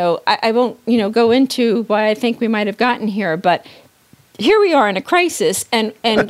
I won't, go into why I think we might have gotten here, but here we are in a crisis, and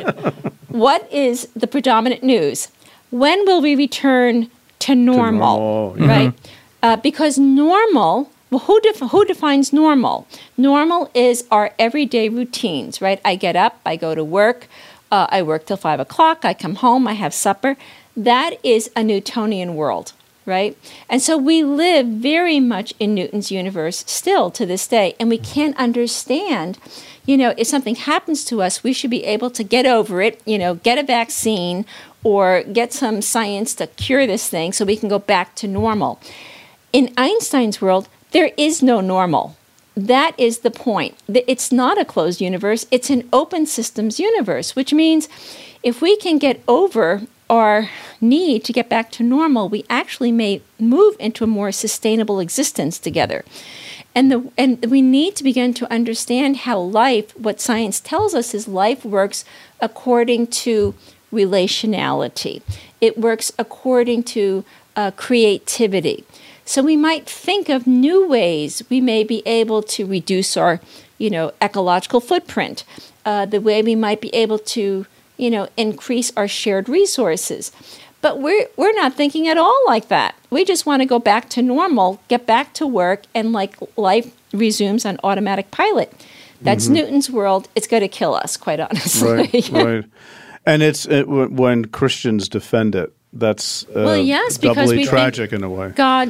what is the predominant news? When will we return to normal? Right? Because normal, well, who defines normal? Normal is our everyday routines, right? I get up, I go to work, I work till 5 o'clock, I come home, I have supper. That is a Newtonian world, right? And so we live very much in Newton's universe still to this day, and we can't understand, if something happens to us, we should be able to get over it, get a vaccine or get some science to cure this thing so we can go back to normal. In Einstein's world, there is no normal. That is the point. It's not a closed universe. It's an open systems universe, which means if we can get over our need to get back to normal, we actually may move into a more sustainable existence together. And we need to begin to understand how life, what science tells us is life works according to relationality. It works according to creativity. So we might think of new ways we may be able to reduce our, ecological footprint. The way we might be able to increase our shared resources. But we're not thinking at all like that. We just want to go back to normal, get back to work, and like life resumes on automatic pilot. That's Newton's world. It's going to kill us, quite honestly. Right. And when Christians defend it, that's because doubly we tragic in a way. God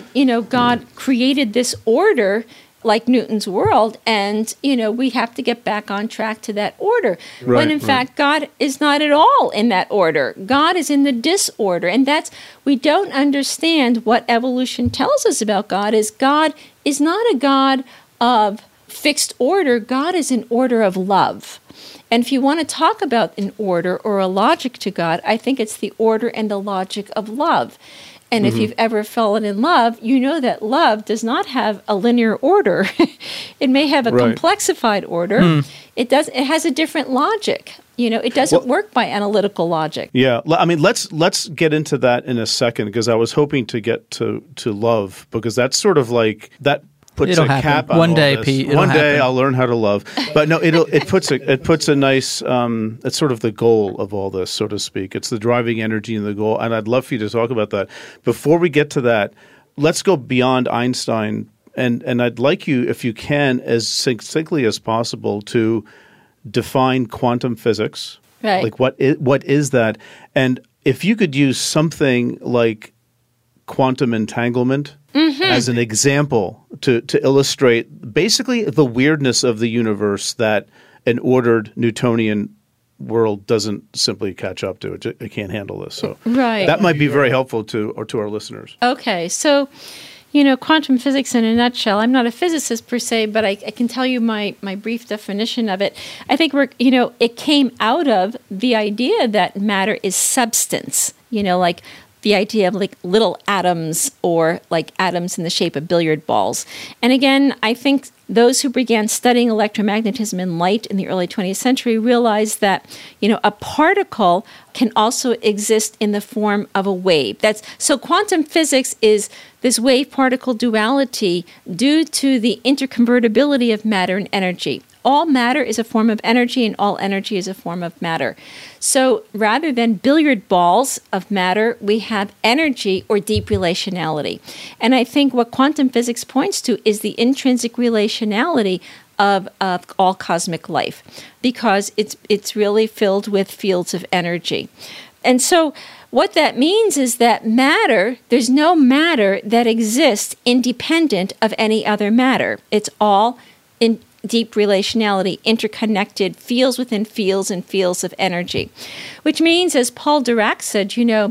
created this order like Newton's world, and we have to get back on track to that order. When in fact God is not at all in that order. God is in the disorder, and we don't understand what evolution tells us about God. God is not a God of fixed order. God is an order of love. And if you want to talk about an order or a logic to God, I think it's the order and the logic of love. And if you've ever fallen in love, you know that love does not have a linear order. It may have a complexified order. It has a different logic. It doesn't work by analytical logic. Yeah, I mean, let's get into that in a second, because I was hoping to get to love, because that's sort of like that puts a cap on one day, this. Pete. One day I'll learn how to love. But no, it puts a nice it's sort of the goal of all this, so to speak. It's the driving energy and the goal. And I'd love for you to talk about that. Before we get to that, let's go beyond Einstein, and I'd like you, if you can, as succinctly as possible, to define quantum physics. Right. Like what is that? And if you could use something like quantum entanglement as an example to illustrate basically the weirdness of the universe that an ordered Newtonian world doesn't simply catch up to. It can't handle this. So that might be very helpful to our listeners. Okay, so quantum physics in a nutshell. I'm not a physicist per se, but I can tell you my brief definition of it. I think it came out of the idea that matter is substance. Like the idea of like little atoms, or like atoms in the shape of billiard balls. And again, I think those who began studying electromagnetism and light in the early 20th century realized that, a particle can also exist in the form of a wave. So quantum physics is this wave-particle duality due to the interconvertibility of matter and energy. All matter is a form of energy, and all energy is a form of matter. So rather than billiard balls of matter, we have energy or deep relationality. And I think what quantum physics points to is the intrinsic relationality of all cosmic life, because it's really filled with fields of energy. And so what that means is that there's no matter that exists independent of any other matter. It's all in deep relationality, interconnected, fields within fields and fields of energy. Which means, as Paul Dirac said,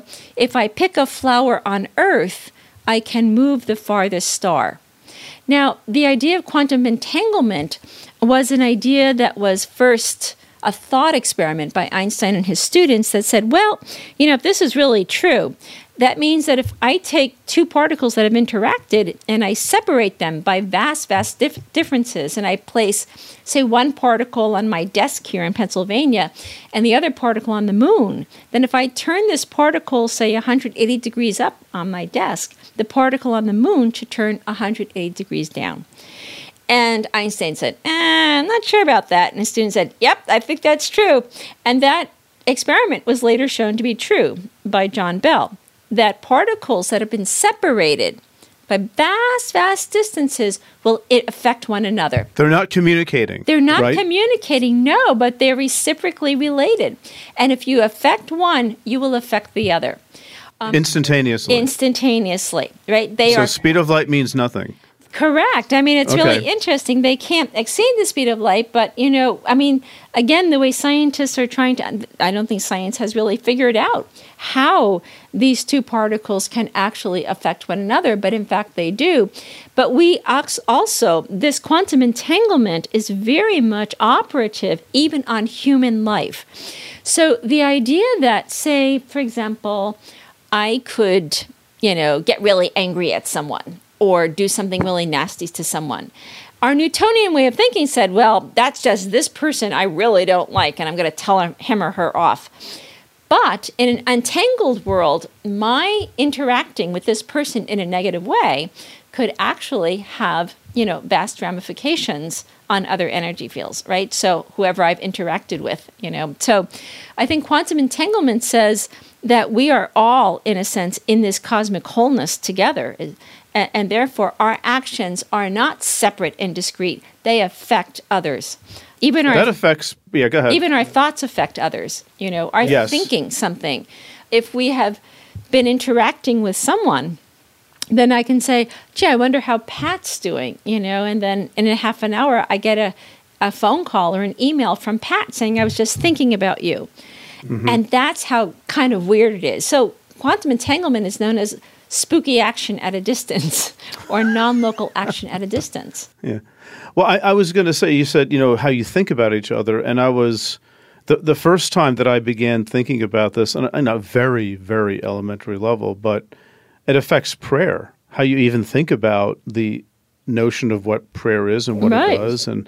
if I pick a flower on Earth, I can move the farthest star. Now, the idea of quantum entanglement was an idea that was first a thought experiment by Einstein and his students that said, well, if this is really true, that means that if I take two particles that have interacted and I separate them by vast differences, and I place, say, one particle on my desk here in Pennsylvania and the other particle on the moon, then if I turn this particle, say, 180 degrees up on my desk, the particle on the moon should turn 180 degrees down. And Einstein said, I'm not sure about that. And his student said, yep, I think that's true. And that experiment was later shown to be true by John Bell, that particles that have been separated by vast distances will affect one another. They're not communicating. They're not communicating, no, but they're reciprocally related. And if you affect one, you will affect the other. Instantaneously. Instantaneously, right? So speed of light means nothing. Correct. I mean, it's really interesting. They can't exceed the speed of light, but, again, the way scientists are trying to, I don't think science has really figured out how these two particles can actually affect one another, but in fact they do. But we also, this quantum entanglement is very much operative even on human life. So the idea that, say, for example, I could, get really angry at someone, or do something really nasty to someone. Our Newtonian way of thinking said, well, that's just this person I really don't like, and I'm going to tell him or her off. But in an untangled world, my interacting with this person in a negative way could actually have, vast ramifications on other energy fields, right? So whoever I've interacted with, So I think quantum entanglement says that we are all, in a sense, in this cosmic wholeness together. And therefore, our actions are not separate and discrete. They affect others. Go ahead. Even our thoughts affect others. Our thinking something. If we have been interacting with someone, then I can say, gee, I wonder how Pat's doing, and then in a half an hour, I get a phone call or an email from Pat saying, I was just thinking about you. Mm-hmm. And that's how kind of weird it is. So quantum entanglement is known as spooky action at a distance or non-local action at a distance. Yeah. Well, I was going to say, you said, how you think about each other. And I was, the first time that I began thinking about this on a very, very elementary level, but it affects prayer, how you even think about the notion of what prayer is and what it does. And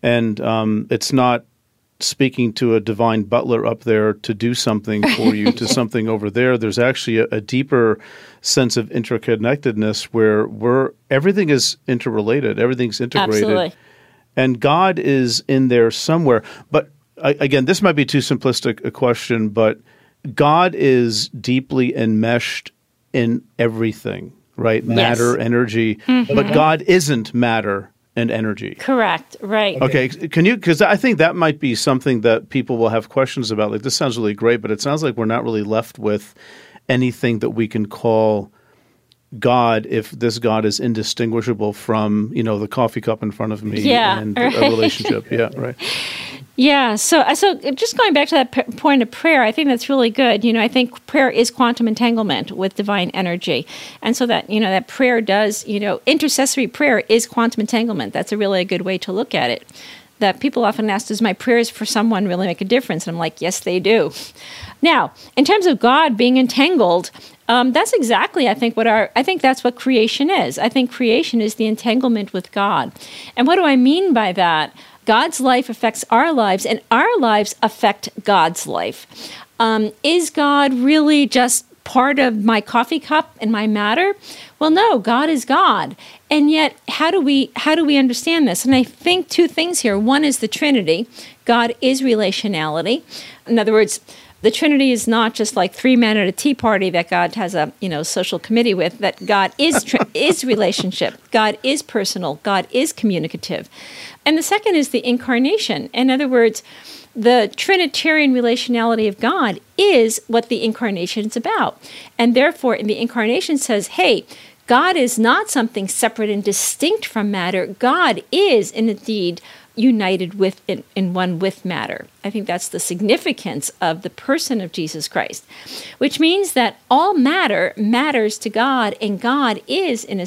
it's not speaking to a divine butler up there to do something for you to something over there. There's actually a deeper sense of interconnectedness where everything is interrelated, everything's integrated. Absolutely. And God is in there somewhere. But again, this might be too simplistic a question, but God is deeply enmeshed in everything, right? Matter, energy. Mm-hmm. But God isn't matter and energy. Correct. Right. Okay. Can you, because I think that might be something that people will have questions about. Like, this sounds really great, but it sounds like we're not really left with anything that we can call God if this God is indistinguishable from, the coffee cup in front of me and a relationship. Yeah, right. Yeah. So just going back to that point of prayer, I think that's really good. I think prayer is quantum entanglement with divine energy. And so that, that prayer does, intercessory prayer is quantum entanglement. That's a good way to look at it. That people often ask, does my prayers for someone really make a difference? And I'm like, yes, they do. Now, in terms of God being entangled, that's exactly, I think that's what creation is. I think creation is the entanglement with God. And what do I mean by that? God's life affects our lives, and our lives affect God's life. Is God really just part of my coffee cup and my matter? Well, no, God is God. And yet, how do we understand this? And I think two things here. One is the Trinity. God is relationality. In other words, the Trinity is not just like three men at a tea party that God has a social committee with. That God is relationship. God is personal. God is communicative. And the second is the incarnation. In other words, the Trinitarian relationality of God is what the incarnation is about. And therefore, in the incarnation says, hey, God is not something separate and distinct from matter. God is, indeed, united with in one with matter. I think that's the significance of the person of Jesus Christ, which means that all matter matters to God, and God is in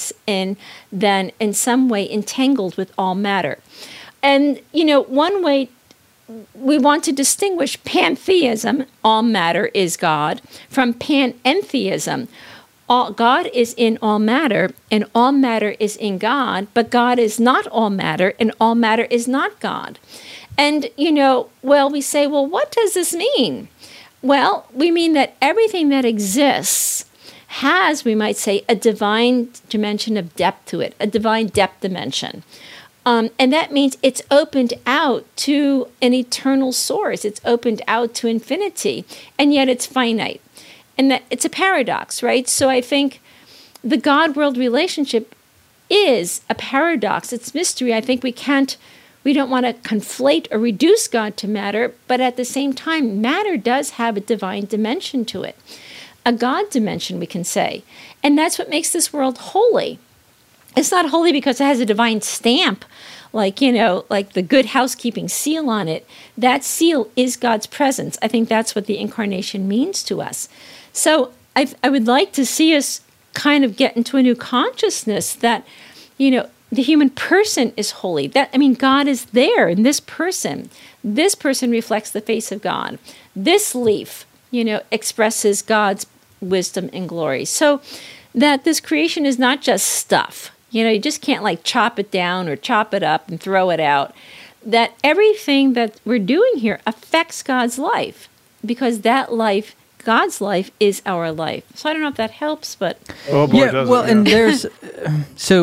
some way entangled with all matter. And one way we want to distinguish pantheism, all matter is God, from panentheism. God is in all matter, and all matter is in God, but God is not all matter, and all matter is not God. And, we say, well, what does this mean? Well, we mean that everything that exists has, we might say, a divine dimension of depth to it, a divine depth dimension. And that means it's opened out to an eternal source. It's opened out to infinity, and yet it's finite. And that it's a paradox, right? So I think the God-world relationship is a paradox. It's mystery. I think we don't want to conflate or reduce God to matter, but at the same time, matter does have a divine dimension to it, a God dimension, we can say. And that's what makes this world holy. It's not holy because it has a divine stamp, like the good housekeeping seal on it. That seal is God's presence. I think that's what the incarnation means to us. So I would like to see us kind of get into a new consciousness that, the human person is holy. God is there in this person. This person reflects the face of God. This leaf, expresses God's wisdom and glory. So that this creation is not just stuff. You just can't chop it down or chop it up and throw it out. That everything that we're doing here affects God's life, because that life, God's life, is our life. So I don't know if that helps, but oh boy, and there's so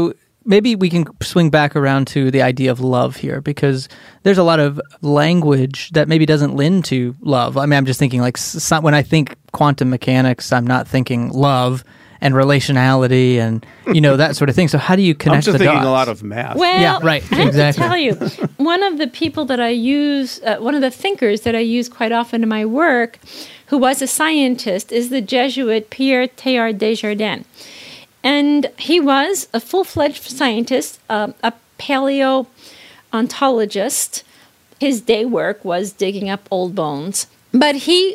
maybe we can swing back around to the idea of love here, because there's a lot of language that maybe doesn't lend to love. I mean, I'm just thinking like when I think quantum mechanics, I'm not thinking love and relationality and, that sort of thing. So how do you connect the dots? I'm just thinking a lot of math. Well, yeah, right. I have Exactly. to tell you, one of the people that I use, one of the thinkers that I use quite often in my work, who was a scientist, is the Jesuit Pierre Teilhard de Chardin. And he was a full-fledged scientist, a paleontologist. His day work was digging up old bones. But he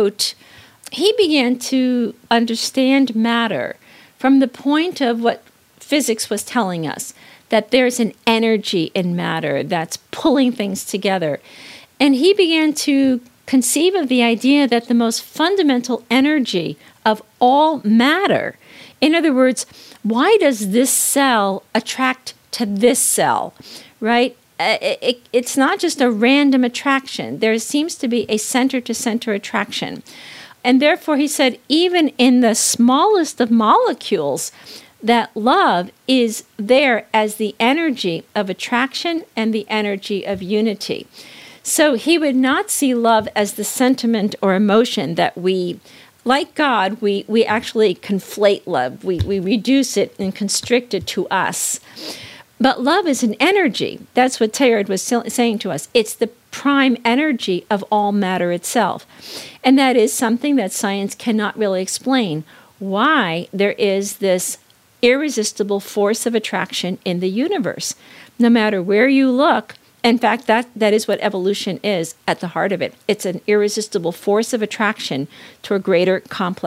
began to understand matter from the point of what physics was telling us, that there's an energy in matter that's pulling things together. And he began to conceive of the idea that the most fundamental energy of all matter, in other words, why does this cell attract to this cell, right? It's not just a random attraction. There seems to be a center-to-center attraction. And therefore, he said, even in the smallest of molecules, that love is there as the energy of attraction and the energy of unity. So he would not see love as the sentiment or emotion that we, like God, we actually conflate love. We reduce it and constrict it to us. But love is an energy. That's what Teilhard was saying to us. It's the prime energy of all matter itself. And that is something that science cannot really explain, why there is this irresistible force of attraction in the universe. No matter where you look, in fact, that is what evolution is at the heart of it. It's an irresistible force of attraction to a greater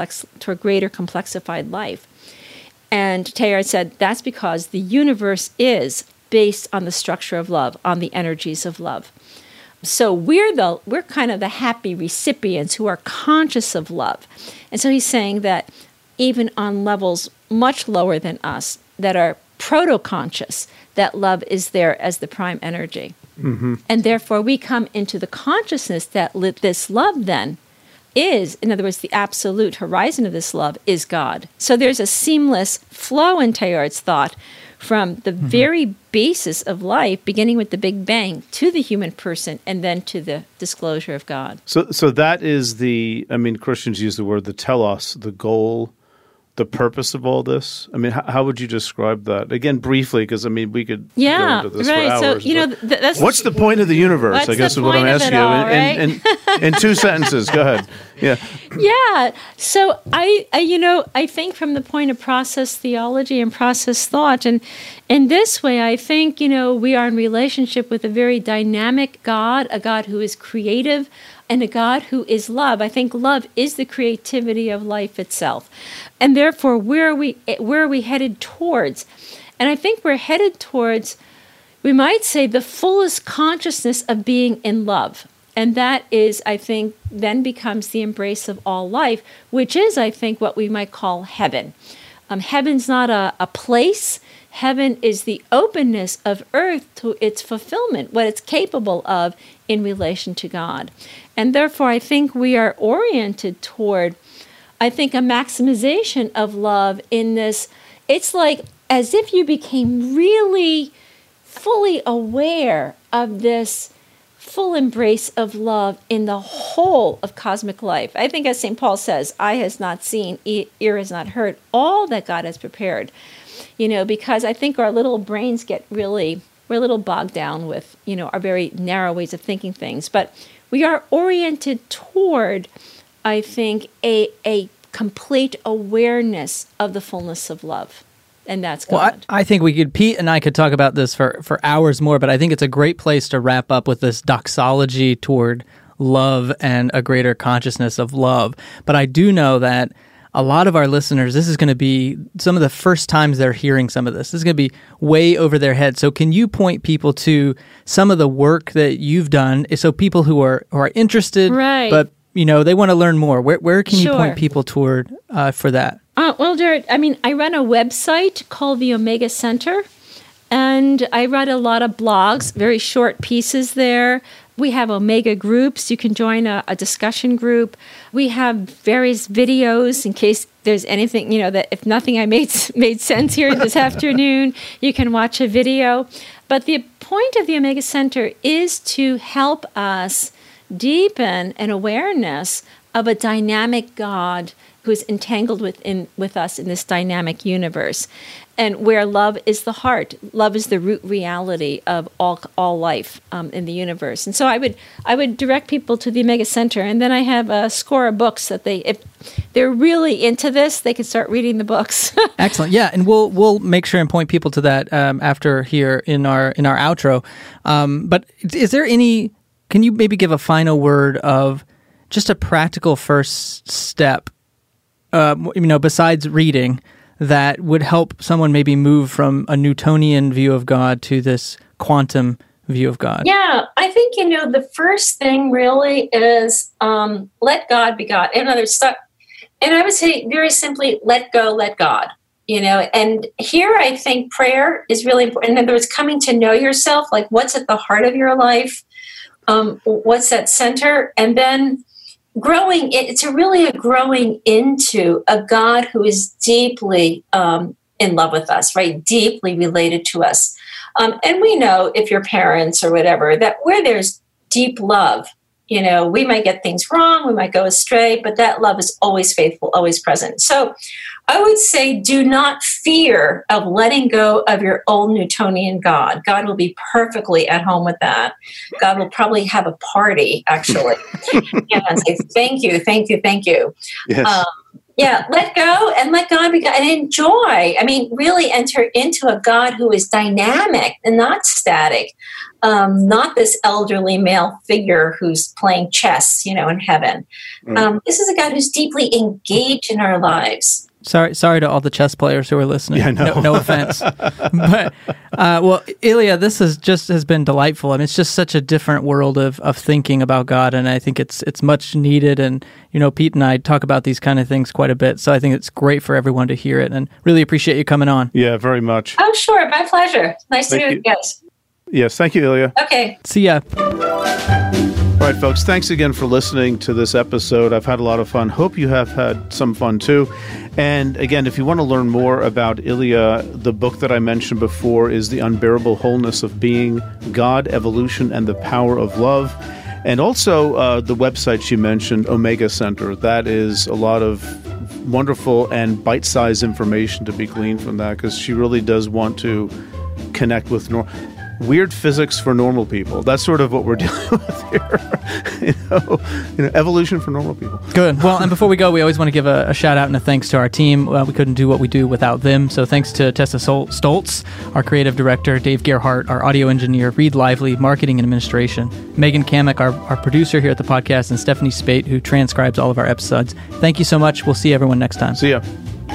complexified life. And Teilhard said that's because the universe is based on the structure of love, on the energies of love. So we're kind of the happy recipients who are conscious of love. And so he's saying that even on levels much lower than us, that are proto-conscious, that love is there as the prime energy. Mm-hmm. And therefore we come into the consciousness that this love then is, in other words, the absolute horizon of this love is God. So there's a seamless flow in Teilhard's thought from the very basis of life, beginning with the Big Bang, to the human person, and then to the disclosure of God. So that is Christians use the word the telos, the goal, the purpose of all this. I mean, how would you describe that? Again, briefly, because, we could go into this for hours. So, that's... What's the point of the universe, I guess is what I'm asking you. In 2 sentences, go ahead. Yeah. Yeah. So I think from the point of process theology and process thought, and in this way, I think, we are in relationship with a very dynamic God, a God who is creative, and a God who is love. I think love is the creativity of life itself. And therefore, where are we headed towards? And I think we're headed towards, we might say, the fullest consciousness of being in love. And that is, I think, then becomes the embrace of all life, which is, I think, what we might call heaven. Heaven's not a place. Heaven is the openness of earth to its fulfillment, what it's capable of in relation to God. And therefore, I think we are oriented toward, a maximization of love in this. It's like as if you became really fully aware of this full embrace of love in the whole of cosmic life. I think, as St. Paul says, eye has not seen, ear has not heard, all that God has prepared. Because I think our little brains we're a little bogged down with, our very narrow ways of thinking things. But we are oriented toward, I think, a complete awareness of the fullness of love. And that's God. Well, I think Pete and I could talk about this for hours more, but I think it's a great place to wrap up with this doxology toward love and a greater consciousness of love. But I do know that a lot of our listeners, this is going to be some of the first times they're hearing some of this. This is going to be way over their head. So can you point people to some of the work that you've done, so people who are interested, right, but they want to learn more? Where can you point people toward for that? Well, Jared, I run a website called the Omega Center, and I write a lot of blogs, very short pieces there. We have Omega groups. You can join a discussion group. We have various videos in case there's anything, that if nothing I made sense here this afternoon, you can watch a video. But the point of the Omega Center is to help us deepen an awareness of a dynamic God who's entangled with us in this dynamic universe, and where love is the heart. Love is the root reality of all life in the universe. And so I would direct people to the Omega Center, and then I have a score of books that if they're really into this, they can start reading the books. Excellent. Yeah, and we'll make sure and point people to that after here in our outro. But is there any? Can you maybe give a final word of just a practical first step? Besides reading, that would help someone maybe move from a Newtonian view of God to this quantum view of God? Yeah, I think, the first thing really is let God be God. In other words, and I would say very simply, let go, let God. And here I think prayer is really important. In other words, coming to know yourself, like what's at the heart of your life, what's that center, and then growing. It's really a growing into a God who is deeply in love with us, right? Deeply related to us. And we know, if you're parents or whatever, that where there's deep love, we might get things wrong, we might go astray, but that love is always faithful, always present. So I would say do not fear of letting go of your old Newtonian God. God will be perfectly at home with that. God will probably have a party, actually, and say, thank you, thank you, thank you. Yes. Let go and let God be God and enjoy. I mean, really enter into a God who is dynamic and not static, not this elderly male figure who's playing chess, in heaven. This is a God who's deeply engaged in our lives. Sorry to all the chess players who are listening. Yeah, no offense. But, Ilya, this has been delightful. I mean, it's just such a different world of thinking about God, and I think it's much needed. And, Pete and I talk about these kind of things quite a bit, so I think it's great for everyone to hear it, and really appreciate you coming on. Yeah, very much. Oh, sure. My pleasure. Nice to meet you guys. Yes, thank you, Ilya. Okay. See ya. All right, folks, thanks again for listening to this episode. I've had a lot of fun. Hope you have had some fun, too. And again, if you want to learn more about Ilya, the book that I mentioned before is The Unbearable Wholeness of Being, God, Evolution, and the Power of Love. And also the website she mentioned, Omega Center. That is a lot of wonderful and bite-sized information to be gleaned from that, because she really does want to connect with weird physics for normal people. That's sort of what we're dealing with here. Evolution for normal people. Good. Well, and before we go, we always want to give a shout out and a thanks to our team. We couldn't do what we do without them. So thanks to Tessa Stoltz, our creative director, Dave Gerhardt, our audio engineer, Reed Lively, marketing and administration, Megan Kamek, our producer here at the podcast, and Stephanie Spate, who transcribes all of our episodes. Thank you so much. We'll see everyone next time. See ya.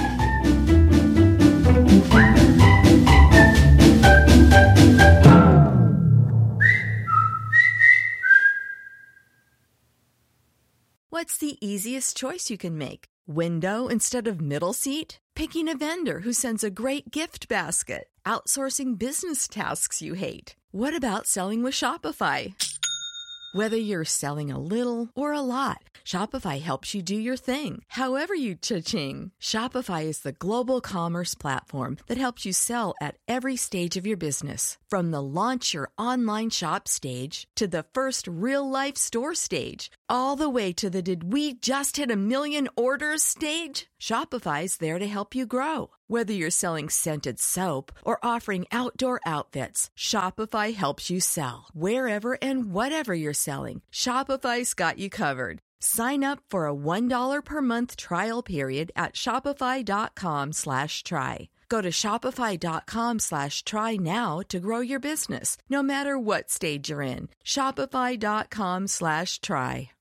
What's the easiest choice you can make? Window instead of middle seat? Picking a vendor who sends a great gift basket? Outsourcing business tasks you hate? What about selling with Shopify? Whether you're selling a little or a lot, Shopify helps you do your thing, however you cha-ching. Shopify is the global commerce platform that helps you sell at every stage of your business. From the launch your online shop stage to the first real-life store stage, all the way to the did we just hit 1 million orders stage. Shopify's there to help you grow. Whether you're selling scented soap or offering outdoor outfits, Shopify helps you sell. Wherever and whatever you're selling, Shopify's got you covered. Sign up for a $1 per month trial period at shopify.com/try. Go to shopify.com/try now to grow your business, no matter what stage you're in. Shopify.com/try.